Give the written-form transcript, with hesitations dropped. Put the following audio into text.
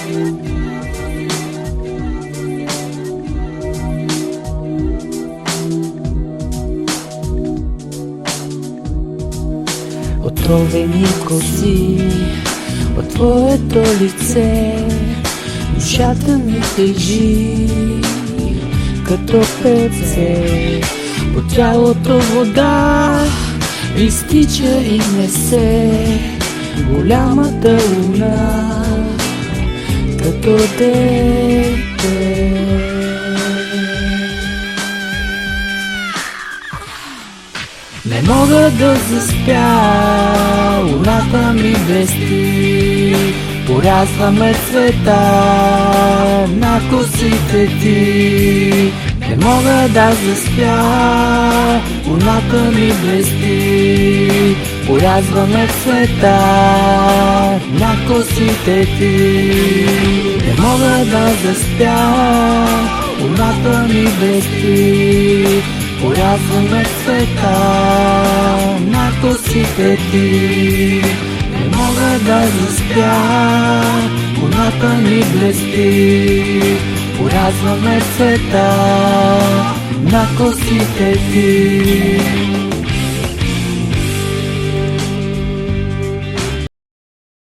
Отровени коси от твоето лице, душата ми тежи като пепце, по тялото вода изтича и несе голямата луна като дете. Не мога да заспя, луната ми блести, порязваме цвета на косите ти. Не мога да заспя, луната ми блести, порязваме цвета на косите ти. Не мога да заспя, луната ми блести, порязваме цвета на косите ти. Не мога да заспя, луната ми блести, порязваме цвета на косите ти.